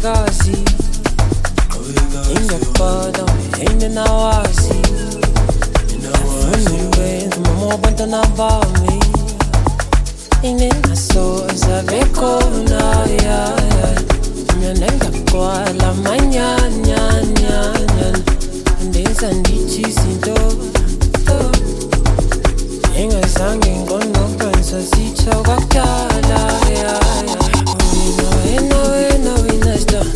awekazi ingekhoda yini nawazi afuniwenza mama wabantwana bami ingenasoza bekhona mina ngagcwala manyanyanyanya ndenza ndithi izinto engazange ngonokwenza zitha kwakudala wena star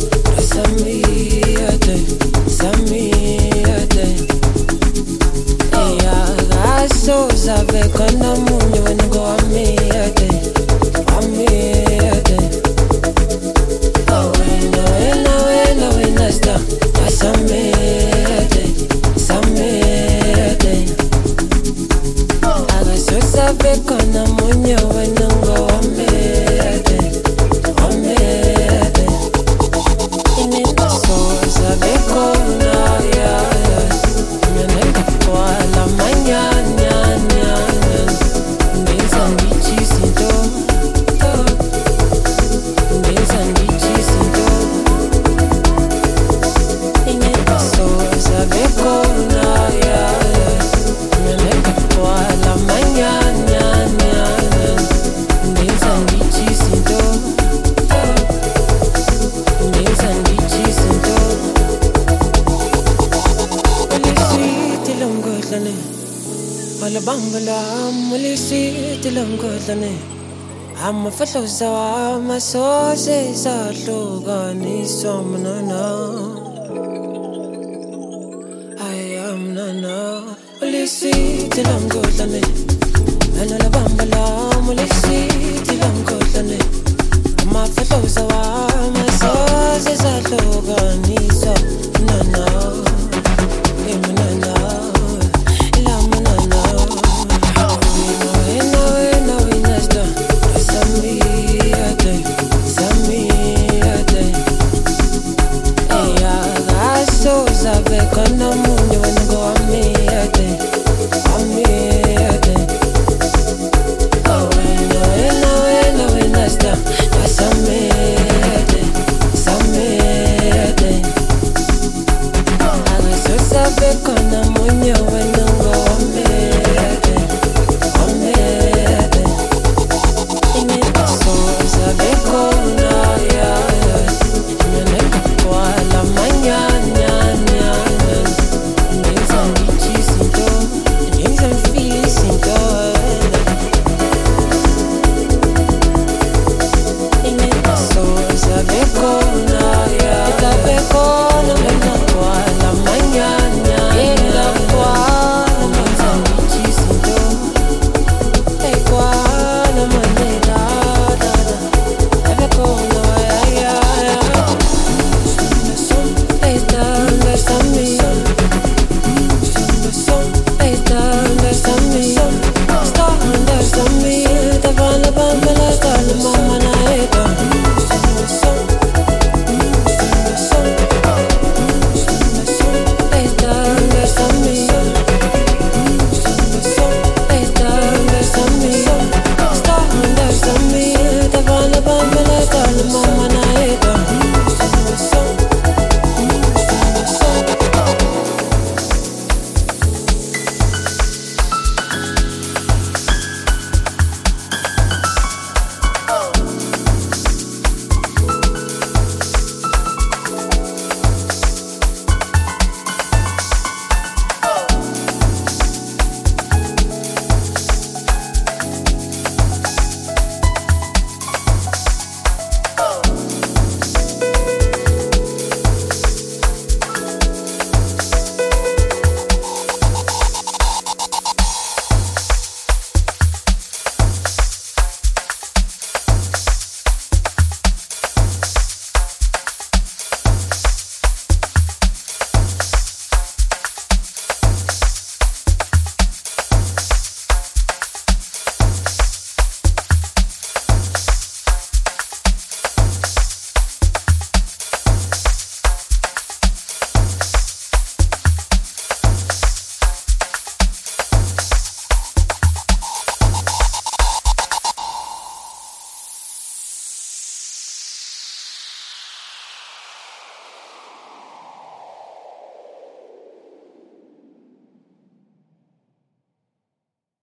samiyade eyakasoza bekhona munye wena ngowamiyade wena star samiyade akasoza bekhona munye wena ngowamiyade inengasoza bekhona mina ngagcwala manyanyanyanya ndenza ndithi izinto inengasoza bekhona mina ngagcwala manyanyanyanya ndenza ndithi izinto Balabambalam, ulisiti langkodlane amafahloza wamasoze zahlukaniswa mnana ayamnana ulisiti langkodlane balabambalam, ulisiti langkodlane amafahloza wamasoze zahlukaniswa mnana mnana bekhona munye wena ngowamiyade wena star samiyade akasoza bekhona munye wena ngowamiyade inengasoza bekhona mina ngagcwala manyanyanya ndenza ndithi izinto ndenza ngifile izinto inengasoza bekhona